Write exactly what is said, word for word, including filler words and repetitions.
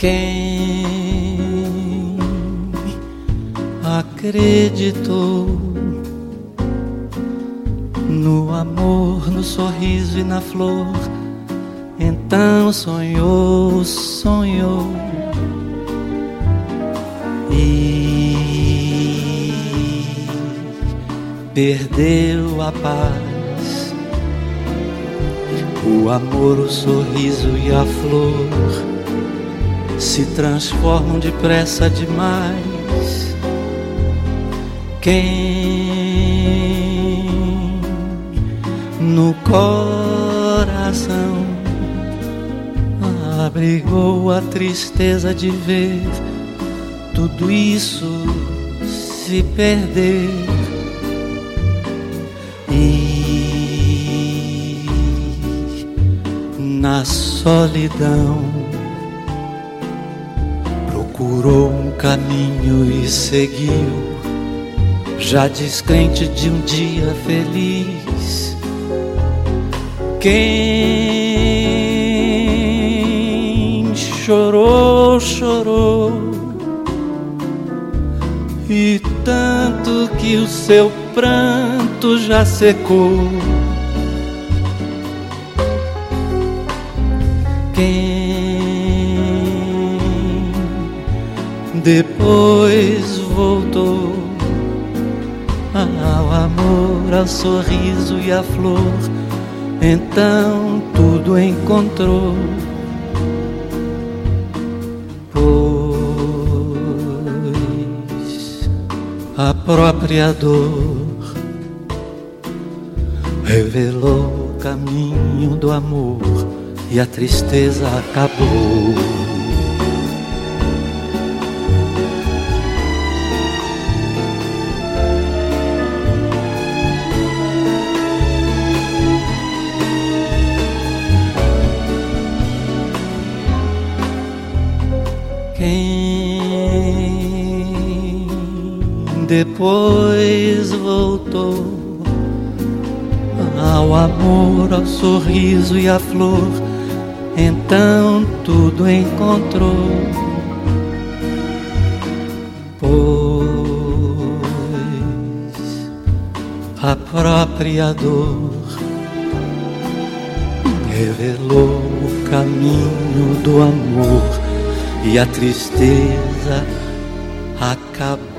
Quem acreditou no amor, no sorriso e na flor, então sonhou, sonhou e perdeu a paz. O amor, o sorriso e a flor se transformam depressa demais. Quem no coração abrigou a tristeza de ver tudo isso se perder e na solidão procurou um caminho e seguiu, já descrente de um dia feliz. Quem chorou, chorou, e tanto que o seu pranto já secou. Quem depois voltou ao amor, ao sorriso e à flor, então tudo encontrou. Pois a própria dor revelou o caminho do amor e a tristeza acabou. Quem depois voltou ao amor, ao sorriso e à flor, então tudo encontrou. Pois a própria dor revelou o caminho do amor e a tristeza acabou.